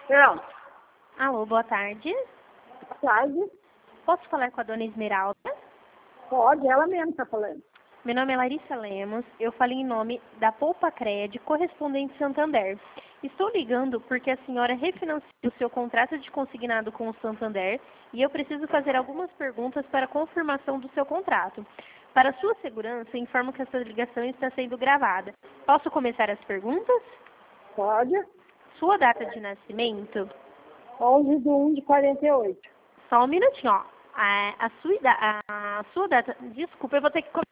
Não. Alô, boa tarde. Boa tarde. Posso falar com a dona Esmeralda? Pode, ela mesmo está falando. Meu nome é Larissa Lemos, eu falei em nome da Poupa Cred, correspondente Santander. Estou ligando porque a senhora refinanciou o seu contrato de consignado com o Santander e eu preciso fazer algumas perguntas para confirmação do seu contrato. Para sua segurança, informo que essa ligação está sendo gravada. Posso começar as perguntas? Pode. Sua data de nascimento? 11/1/48. Só um minutinho, ó. A sua data... Desculpa, eu vou ter que...